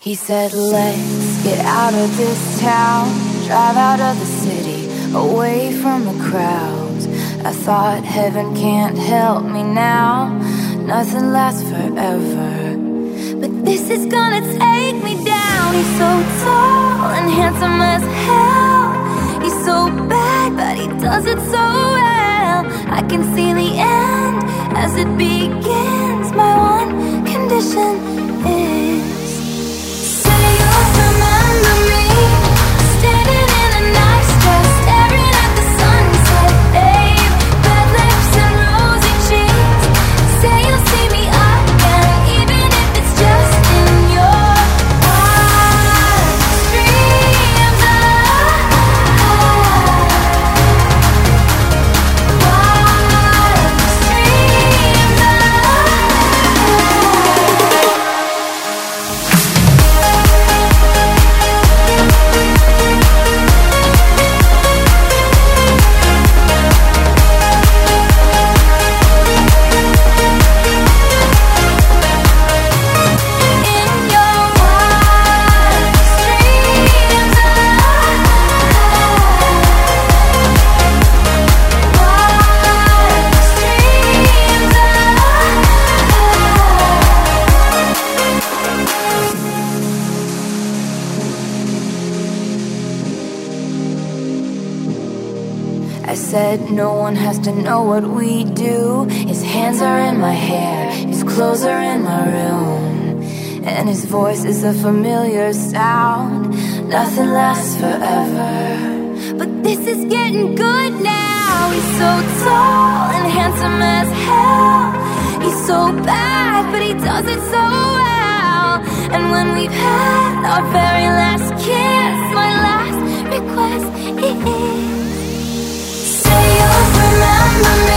He said, let's get out of this town, drive out of the city, away from the crowds. I thought heaven can't help me now, nothing lasts forever. But this is gonna take me down. He's so tall and handsome as hell. He's so bad, but he does it so well. I can see the end as it begins. My one condition is, say you'll remember me, standing in a nice dress, staring at the sunset, babe. Red lips and rosy cheeks. Say you'll see me again, even if it's just in your wildest dreams. Wildest dreams. In your wildest dreams. Wildest dreams. I said no one has to know what we do. His hands are in my hair, his clothes are in my room, and his voice is a familiar sound. Nothing lasts forever, but this is getting good now. He's so tall and handsome as hell. He's so bad, but he does it so well. And when we've had our very last kiss, my last request is, say you'll remember me,